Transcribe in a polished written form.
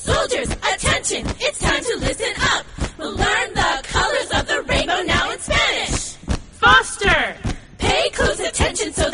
Soldiers, attention! It's time to listen up! We'll learn the colors of the rainbow now in Spanish! Foster! Pay close attention so